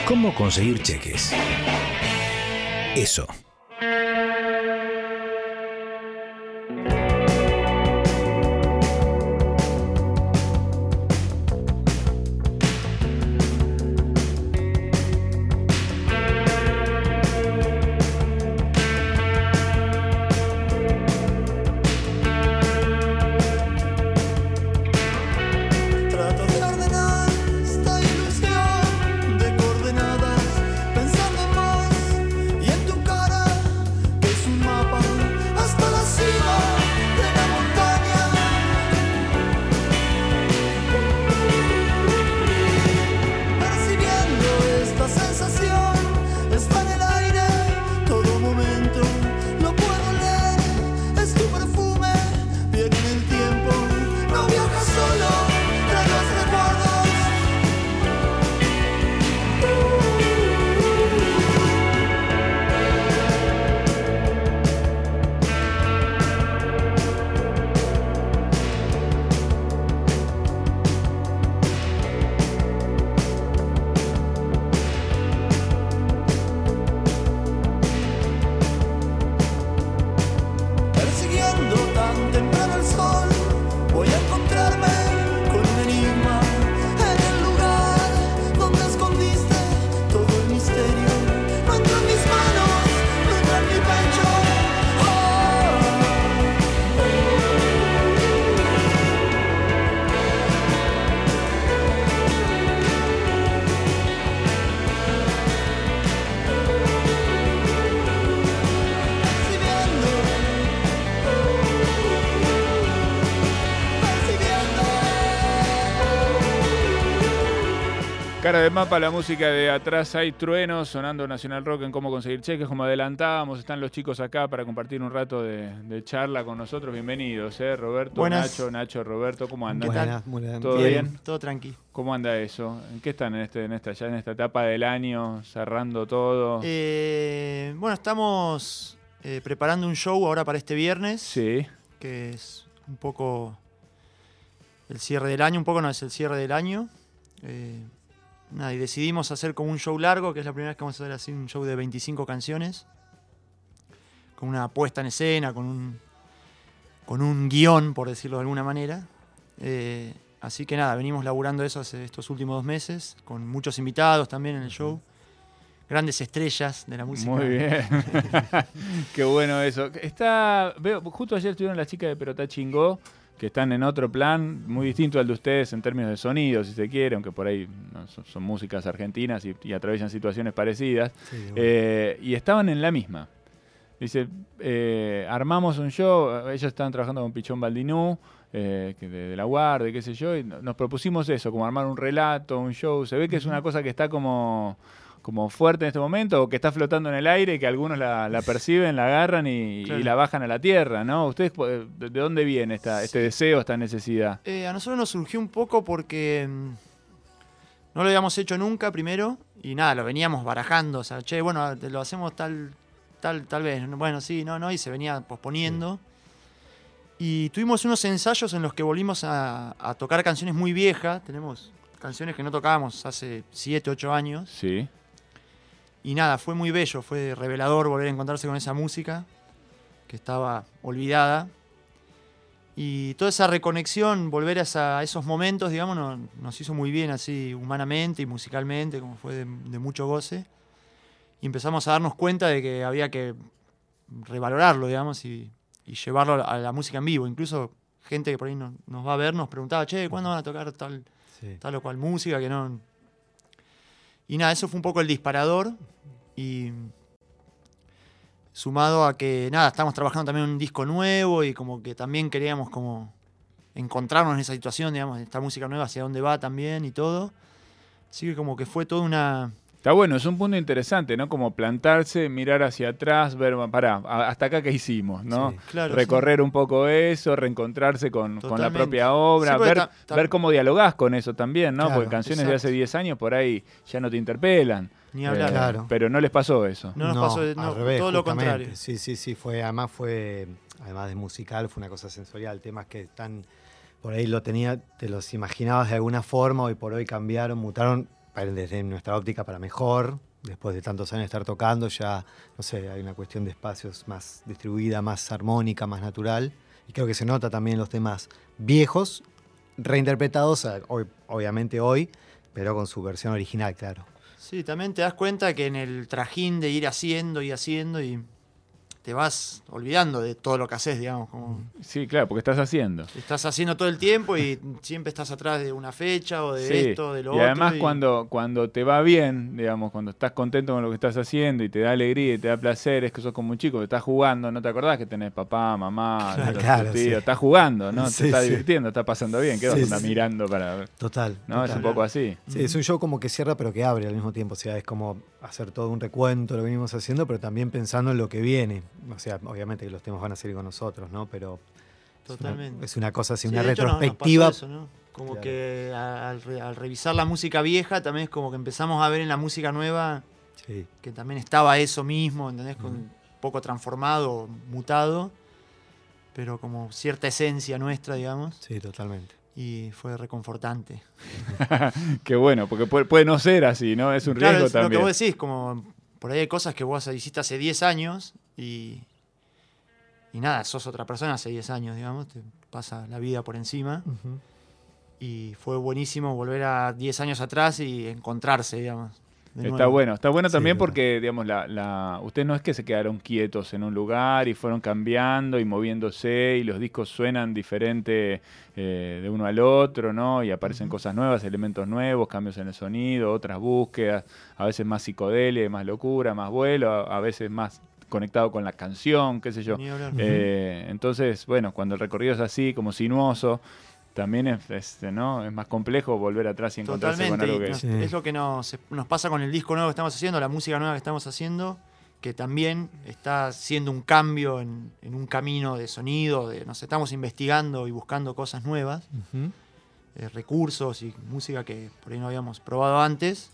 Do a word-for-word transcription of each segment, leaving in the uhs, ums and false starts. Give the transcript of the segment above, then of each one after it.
¿Cómo conseguir cheques? Eso. Cara de mapa, la música de Atrás hay truenos, sonando Nacional Rock en Cómo conseguir cheques, como adelantábamos, están los chicos acá para compartir un rato de, de charla con nosotros. Bienvenidos, ¿eh? Roberto, Buenas. Nacho, Nacho, Roberto, ¿cómo andan? ¿Qué tal? Buenas, muy bien. ¿Todo bien, bien? Todo tranqui. ¿Cómo anda eso? ¿En qué están en este, en esta, ya en esta etapa del año, cerrando todo? Eh, bueno, estamos eh, preparando un show ahora para este viernes, Sí, que es un poco el cierre del año, un poco no es el cierre del año. Eh, nada, y decidimos hacer como un show largo, que es la primera vez que vamos a hacer así un show de veinticinco canciones, con una puesta en escena, con un, con un guión, por decirlo de alguna manera. Eh, así que nada, venimos laburando eso hace estos últimos dos meses, con muchos invitados también en el show. Grandes estrellas de la música. muy bien. Qué bueno eso. Está, veo, justo ayer estuvieron las chicas de Perotá Chingó, que están en otro plan, muy distinto al de ustedes en términos de sonido, si se quiere, aunque por ahí no, son, son músicas argentinas y, y atraviesan situaciones parecidas. Sí, bueno. eh, y estaban en la misma. Dice, eh, armamos un show, ellos estaban trabajando con Pichón Baldinú, eh, que de, de La Guardia, qué sé yo, y nos propusimos eso, como armar un relato, un show. Se ve que es una cosa que está como... como fuerte en este momento, o que está flotando en el aire y que algunos la, la perciben, la agarran y, Claro. y la bajan a la tierra, ¿no? ¿Ustedes de, de dónde viene esta, este deseo, esta necesidad? Eh, a nosotros nos surgió un poco porque mm, no lo habíamos hecho nunca primero y nada, lo veníamos barajando, o sea, che, bueno, te lo hacemos tal, tal, tal vez, bueno, sí, no, no, y se venía posponiendo. Y tuvimos unos ensayos en los que volvimos a, a tocar canciones muy viejas, tenemos canciones que no tocábamos hace siete, ocho años. Sí. Y nada, fue muy bello, fue revelador volver a encontrarse con esa música que estaba olvidada. Y toda esa reconexión, volver a, esa- a esos momentos, digamos, no- nos hizo muy bien así humanamente y musicalmente, como fue de, de mucho goce. Y empezamos a darnos cuenta de que había que revalorarlo, digamos, y, y llevarlo a la, a la música en vivo. Incluso gente que por ahí no- nos va a ver nos preguntaba, che, ¿cuándo van a tocar tal, Sí. tal o cual música? Que no... Y nada, eso fue un poco el disparador. Y sumado a que, nada, estamos trabajando también en un disco nuevo y como que también queríamos como encontrarnos en esa situación, digamos, esta música nueva, hacia dónde va también y todo. Así que como que fue toda una... Está bueno, es un punto interesante, ¿no? Como plantarse, mirar hacia atrás, ver, pará, a- hasta acá qué hicimos, ¿no? Sí. Claro, Recorrer un poco eso, reencontrarse con, con la Totalmente. propia obra, Sí, porque ver, ta- ta- ver cómo dialogás con eso también, ¿no? Claro, Porque canciones de exacto. hace diez años por ahí ya no te interpelan. Ni hablar. Eh, Claro. Pero no les pasó eso. No nos pasó, no, al revés, todo lo justamente. contrario. Sí, sí, sí, fue, además fue, además de musical, fue una cosa sensorial, temas que están, por ahí lo tenía, te los imaginabas de alguna forma, hoy por hoy cambiaron, mutaron para- desde nuestra óptica para mejor, después de tantos años de estar tocando, ya, no sé, hay una cuestión de espacios más distribuida, más armónica, más natural, y creo que se nota también los temas viejos, reinterpretados, a- hoy- obviamente hoy, pero con su versión original, claro. Sí, también te das cuenta que en el trajín de ir haciendo y haciendo y te vas olvidando de todo lo que haces, digamos, como Sí, claro, porque estás haciendo. estás haciendo todo el tiempo y siempre estás atrás de una fecha o de Sí, esto, de lo y otro. además cuando, cuando te va bien, digamos, cuando estás contento con lo que estás haciendo y te da alegría y te da placer, es que sos como un chico que estás jugando, no te acordás que tenés papá, mamá, Claro, los claro, tíos, sí. estás jugando, ¿no? Sí, te estás sí. divirtiendo, estás pasando bien, ¿qué vas Sí, a andar sí. mirando para ver? Total. ¿No? Es total. un poco así. Sí, es un show como que cierra pero que abre al mismo tiempo, o sea, es como hacer todo un recuento de lo que venimos haciendo, pero también pensando en lo que viene. O sea, obviamente que los temas van a seguir con nosotros, ¿no? Pero es una- Totalmente. es una cosa así, Sí, una de hecho, nos- nos pasó retrospectiva. eso, ¿no? Como Claro. que a- al, re- al revisar la música vieja también es como que empezamos a ver en la música nueva Sí, que también estaba eso mismo, ¿entendés? Con un poco transformado, mutado, pero como cierta esencia nuestra, digamos, sí, totalmente. y fue reconfortante. Qué bueno, porque puede, puede no ser así, ¿no? Es un Claro, riesgo es lo que también. vos decís, como por ahí hay cosas que vos hiciste hace diez años y, y nada, sos otra persona hace diez años, digamos, te pasa la vida por encima. Ujú. Y fue buenísimo volver a diez años atrás y encontrarse, digamos. de Está nuevo. bueno, está bueno Sí, también verdad. porque, digamos, la, la, ustedes no es que se quedaron quietos en un lugar y fueron cambiando y moviéndose y los discos suenan diferente eh, de uno al otro, ¿no? Y aparecen cosas nuevas, elementos nuevos, cambios en el sonido, otras búsquedas, a veces más psicodelia, más locura, más vuelo, a, a veces más conectado con la canción, qué sé yo. Ni hablar. Eh, entonces, bueno, cuando el recorrido es así, como sinuoso, también es, es, ¿no? es más complejo volver atrás y encontrarse Totalmente. con algo y que... nos- Sí. Es lo que nos, nos pasa con el disco nuevo que estamos haciendo, la música nueva que estamos haciendo, que también está haciendo un cambio en, en un camino de sonido, de, nos estamos investigando y buscando cosas nuevas, Ujú. eh, recursos y música que por ahí no habíamos probado antes.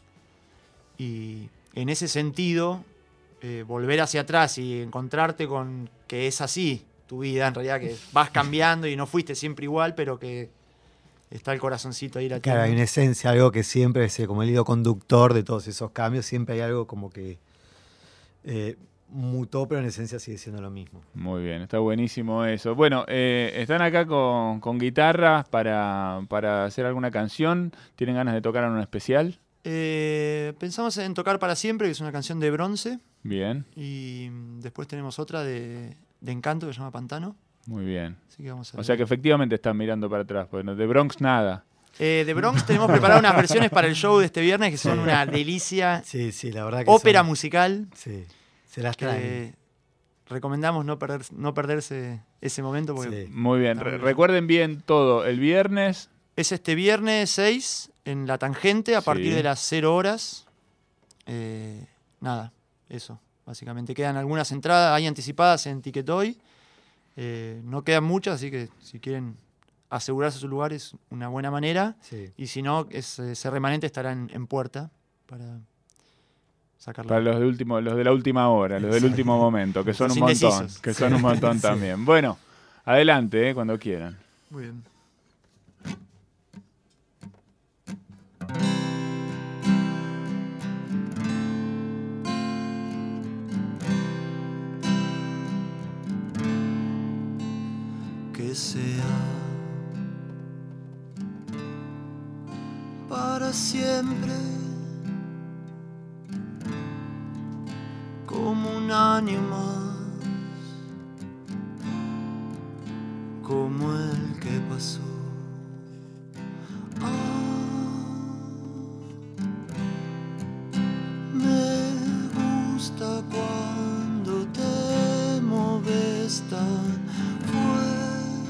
Y en ese sentido, eh, volver hacia atrás y encontrarte con que es así tu vida, en realidad, que vas cambiando y no fuiste siempre igual, pero que está el corazoncito ahí latiendo. Claro, hay una esencia, algo que siempre es eh, como el hilo conductor de todos esos cambios, siempre hay algo como que eh, mutó, pero en esencia sigue siendo lo mismo. Muy bien, está buenísimo eso. Bueno, eh, están acá con, con guitarras para, para hacer alguna canción. ¿Tienen ganas de tocar en un especial? Eh, pensamos en Tocar para Siempre, que es una canción de Bronce, Bien, y mm, después tenemos otra de, de Encanto que se llama Pantano. muy bien. Así que vamos a O sea que efectivamente están mirando para atrás, porque no- de Bronx nada. Eh, de Bronx tenemos preparadas unas versiones para el show de este viernes que son una delicia. Sí, sí, la verdad que Ópera son- musical. Sí, se las traen. Que recomendamos no, perder, no perderse ese momento porque Sí. Muy bien. Está Re- muy bien. recuerden bien todo. El viernes, es este viernes seis en La Tangente a Sí. partir de las cero horas. Eh, nada, eso. Básicamente quedan algunas entradas, hay anticipadas en Ticketoy. Eh, no quedan muchas, así que si quieren asegurarse su lugar es una buena manera. Sí. Y si no, es- ese remanente estará en, en puerta para sacarlo. para los de, último, los de la última hora, los del último momento, que son Los un montón. indecisos. Que son un montón Sí. también. Bueno, adelante, eh, cuando quieran. Muy bien. Que sea para siempre como un año más, como el que pasó. Ah, me gusta cuando te moves tan fuerte.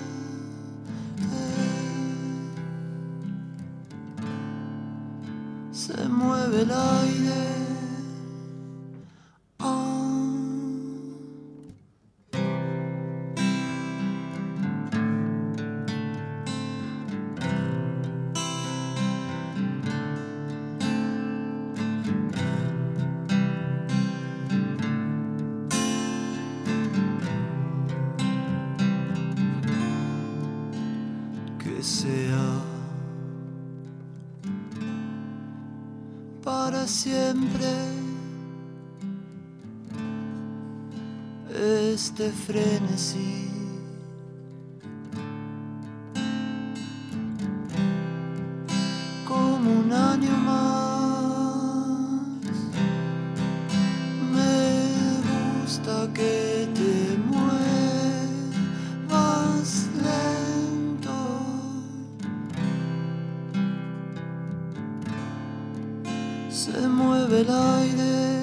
Se mueve el aire. Ah. Que sea para siempre este frenesí. Como un año más, me gusta que te muevas lento. Se mueve el aire.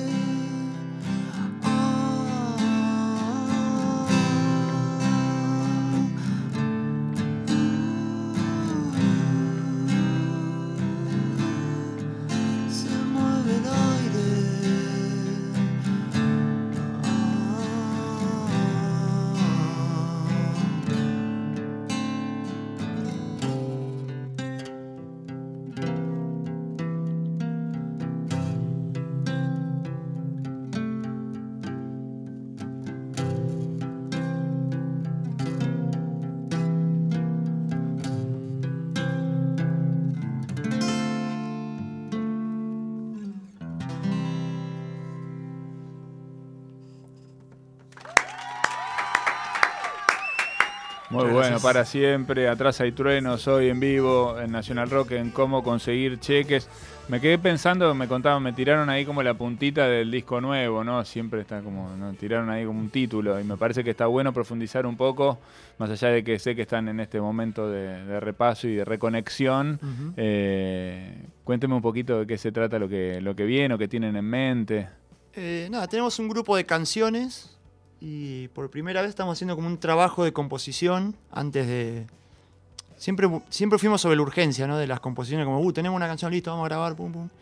Muy Gracias. bueno, para siempre. Atrás hay truenos, hoy en vivo en Nacional Rock en cómo conseguir cheques. Me quedé pensando, me contaban, me tiraron ahí como la puntita del disco nuevo, ¿no? Siempre está como, ¿no? Tiraron ahí como un título y me parece que está bueno profundizar un poco, más allá de que sé que están en este momento de, de repaso y de reconexión. Uh-huh. eh, cuénteme un poquito de qué se trata lo que, lo que viene o que tienen en mente. Eh, nada, tenemos un grupo de canciones y por primera vez estamos haciendo como un trabajo de composición antes de... Siempre, siempre fuimos sobre la urgencia, ¿no? De las composiciones, como, uh, tenemos una canción lista, vamos a grabar, pum, pum.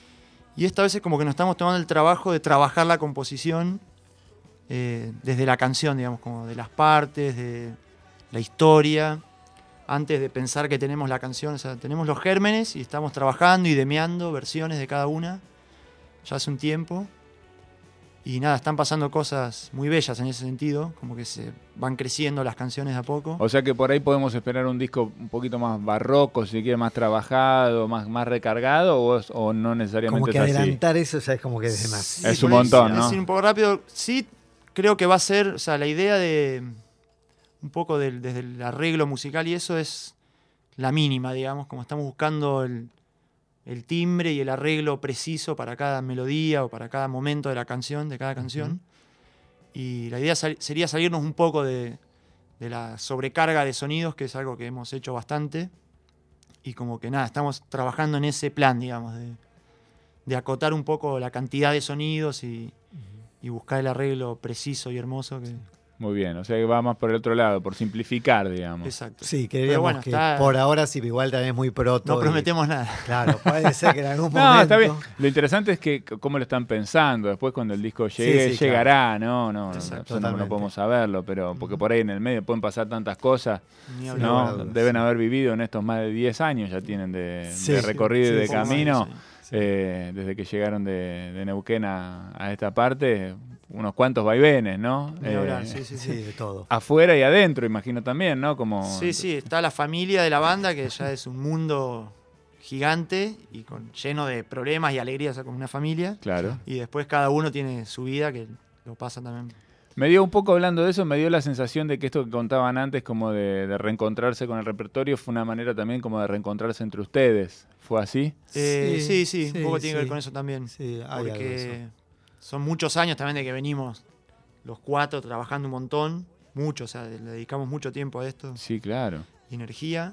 Y esta vez es como que nos estamos tomando el trabajo de trabajar la composición eh, desde la canción, digamos, como de las partes, de la historia, antes de pensar que tenemos la canción. O sea, tenemos los gérmenes y estamos trabajando y demeando versiones de cada una ya hace un tiempo. Y nada, están pasando cosas muy bellas en ese sentido, como que se van creciendo las canciones de a poco. O sea que por ahí podemos esperar un disco un poquito más barroco, si quiere, más trabajado, más, más recargado, o, es- o no necesariamente Como que es así. adelantar eso ya es como que es de más. Sí, Es un por ahí, montón, sí, ¿no? es ir un poco rápido. Sí, creo que va a ser, o sea, la idea de un poco del, desde el arreglo musical y eso es la mínima, digamos, como estamos buscando el, el timbre y el arreglo preciso para cada melodía o para cada momento de la canción, de cada canción. Ujú. Y la idea sal- sería salirnos un poco de, de la sobrecarga de sonidos, que es algo que hemos hecho bastante. Y como que nada, estamos trabajando en ese plan, digamos, de, de acotar un poco la cantidad de sonidos y, y buscar el arreglo preciso y hermoso. Que, Muy bien, o sea que va más por el otro lado, por simplificar, digamos. exacto. Sí, creeríamos bueno, que está- por ahora sí, igual también es muy proto. No y- prometemos nada. Claro, puede ser que en algún No, momento... está bien. Lo interesante es que c- cómo lo están pensando. Después cuando el disco llegue, sí, llegará, ¿no? No, no, Exacto, eso no, no totalmente. podemos saberlo, pero porque por ahí en el medio pueden pasar tantas cosas, Ni Sí, hablar. ¿no? lugar a dudas, Deben sí. haber vivido en estos más de diez años, ya tienen de, Sí, de sí, recorrido sí, y de sí, camino, Sí, sí. Sí. eh, desde que llegaron de, de Neuquén a, a esta parte, unos cuantos vaivenes, ¿no? Ni hablar, Eh, sí, sí, Sí, sí. de todo. Afuera y adentro, imagino también, ¿no? Como, Sí, sí, está la familia de la banda, que ya es un mundo gigante y con, lleno de problemas y alegrías, o sea, como una familia. Claro. Y después cada uno tiene su vida, que lo pasa también. Me dio un poco, hablando de eso, me dio la sensación de que esto que contaban antes, como de, de reencontrarse con el repertorio, fue una manera también como de reencontrarse entre ustedes. ¿Fue así? Eh, sí, sí, sí, un poco tiene que ver sí. con eso también. Sí, hay algo de eso. Porque son muchos años también de que venimos los cuatro trabajando un montón, mucho, o sea, le dedicamos mucho tiempo a esto, Sí, claro. y energía.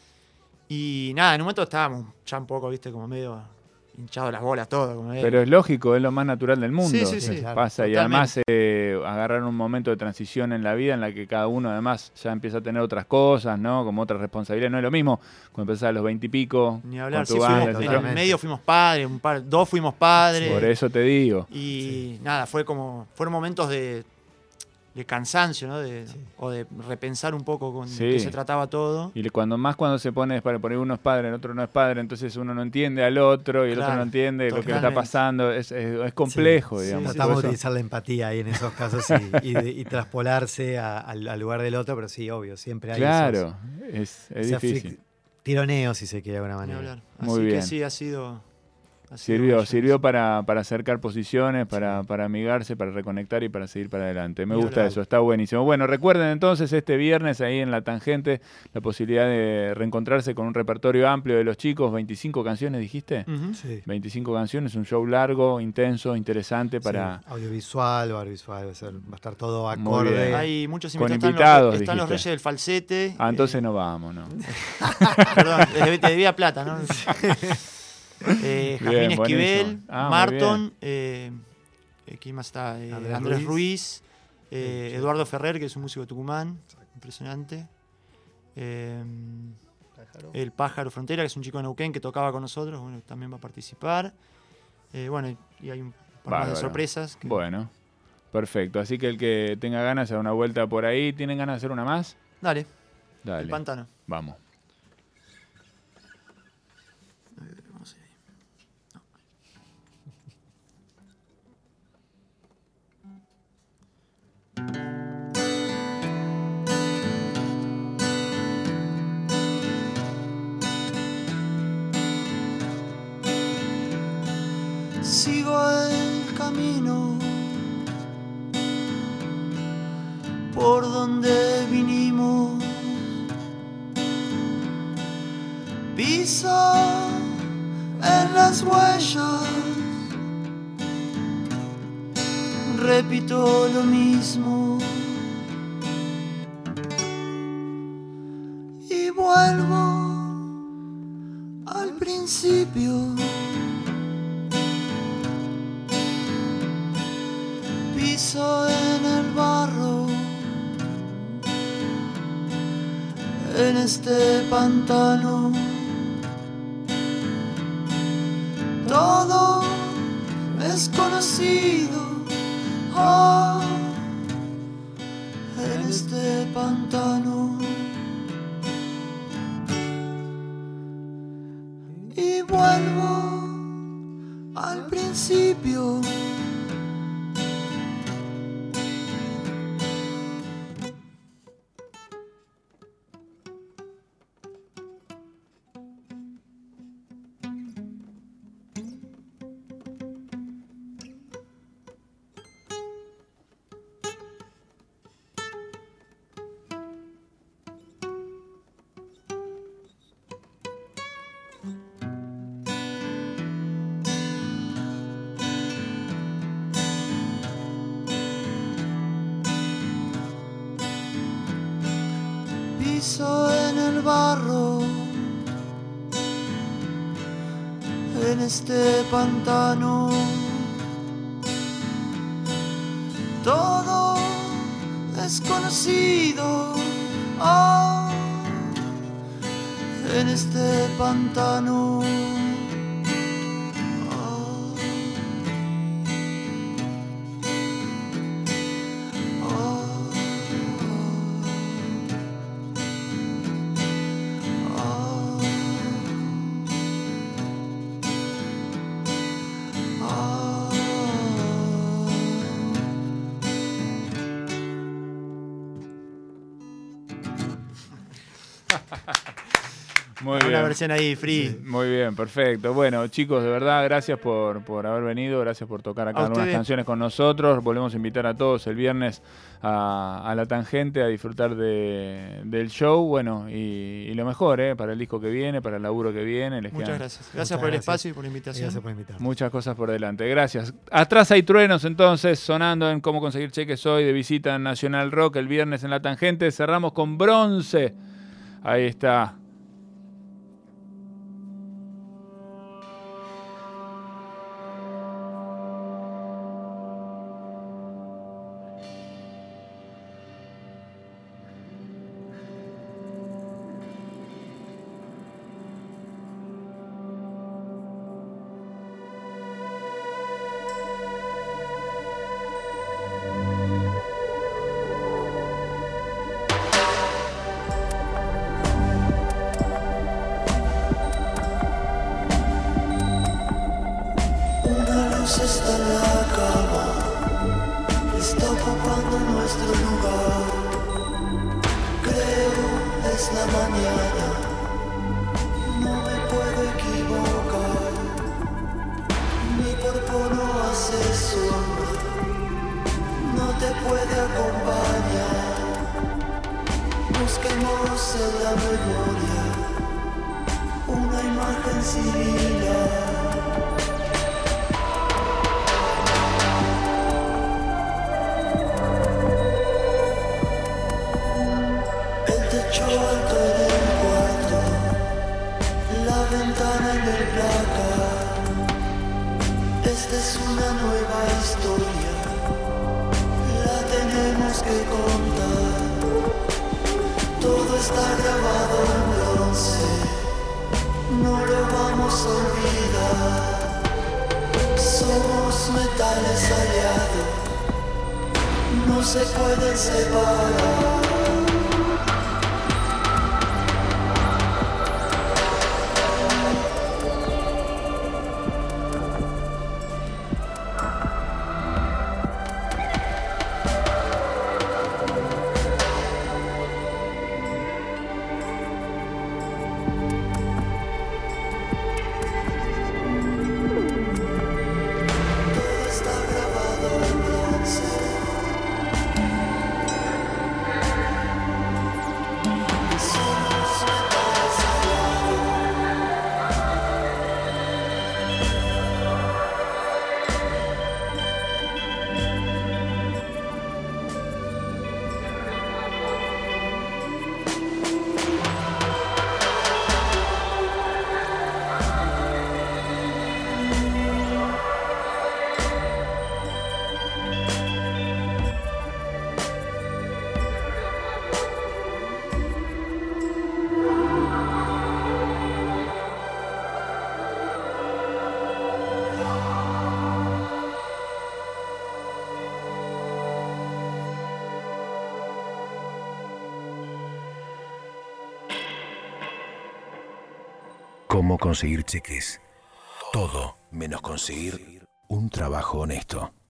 Y nada, en un momento estábamos ya un poco, viste, como medio hinchado las bolas, todo. Como medio- Pero es lógico, es lo más natural del mundo. Sí, sí, sí, sí. claro. Pasa y Totalmente. además eh, agarrar un momento de transición en la vida en la que cada uno además ya empieza a tener otras cosas, ¿no? Como otras responsabilidades. No es lo mismo cuando empezás a los veintipico Ni hablar, con tu sí, banda, fuimos- qué sé en yo. totalmente. medio fuimos padres, un par, dos fuimos padres. Por eso te digo. Y nada, fue como, fueron momentos de, de cansancio, ¿no? De, Sí. O de repensar un poco con Sí. qué se trataba todo. Y cuando más cuando se pone, para poner uno es padre, el otro no es padre, entonces uno no entiende al otro y el otro Claro, no entiende lo que le está totalmente. pasando. Es, es, es complejo, Sí, digamos. sí, Tratamos Por de eso- utilizar la empatía ahí en esos casos y, y, de- y traspolarse a- al, al lugar del otro, pero sí, obvio, siempre hay Claro, es, es esos, o sea, difícil. fri- tironeos, si se quiere de alguna Ni manera. hablar. Muy Así bien. que sí, ha sido ha sido Sirvió, bello sirvió eso. para, para acercar posiciones, para, para amigarse, para reconectar y para seguir para adelante. Me Ni gusta hablar. eso, está buenísimo. Bueno, recuerden entonces este viernes ahí en La Tangente la posibilidad de reencontrarse con un repertorio amplio de los chicos, veinticinco canciones dijiste. Ujú. Sí. veinticinco canciones, un show largo, intenso, interesante para... Sí, audiovisual, audiovisual, va a, ser- va a estar todo Muy acorde. bien. Hay muchos Con invitados. invitados, Están, los, están los dijiste. Reyes del Falsete. Ah, entonces eh, no vamos, ¿no? Perdón, te, te debía plata, ¿no? eh, Jazmín Bien, Esquivel, buenísimo. Ah, muy Marton, eh, eh, ¿quién más está? Eh, Andrés Andrés, Ruiz. Ruiz, eh, Sí, Eduardo Ferrer, que es un músico de Tucumán, impresionante. Eh, el Pájaro Frontera, que es un chico de Neuquén que tocaba con nosotros, bueno, también va a participar. Eh, bueno, y hay un par más Bárbaro. de sorpresas. que- Bueno, perfecto. Así que el que tenga ganas de dar una vuelta por ahí, ¿tienen ganas de hacer una más? Dale, Dale, el pantano. vamos. Vamos a ir ahí. Sigo el camino por donde vinimos. Piso en las huellas, repito lo mismo y vuelvo al principio. Piso en el barro, en este pantano. Todo es conocido, oh, en este pantano. Y vuelvo al principio. Piso en el barro, en este pantano. Todo es conocido, oh, en este pantano. Oh, oh, oh, oh, Muy Una bien. versión ahí free. Muy bien, perfecto. Bueno, chicos, de verdad, gracias por, por haber venido, gracias por tocar acá A algunas ustedes. canciones con nosotros. Volvemos a invitar a todos el viernes a, a La Tangente a disfrutar de, del show. Bueno, y, y lo mejor, ¿eh? Para el disco que viene, para el laburo que viene. Les Muchas quedan gracias. Gracias Muchas por el gracias. espacio y por la invitación. Gracias por invitarnos. muchas cosas por delante. Gracias. Atrás hay truenos, entonces, sonando en Cómo conseguir cheques hoy de visita en Nacional Rock el viernes en La Tangente. Cerramos con Bronce. Ahí está. Una luz está en la cama, está ocupando nuestro lugar. Creo es la mañana, no me puedo equivocar. en la memoria una imagen similar. El techo alto del cuarto, la ventana en el placar. Esta es una nueva historia, la tenemos que contar. Todo está grabado en bronce, no lo vamos a olvidar. Somos metales aliados, no se pueden separar. Cómo conseguir cheques. Todo menos conseguir un trabajo honesto.